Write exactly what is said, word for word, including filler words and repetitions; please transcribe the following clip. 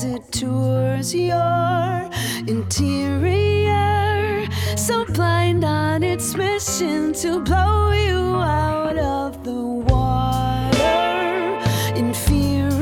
it tours your interior, so blind on its mission to blow you out of the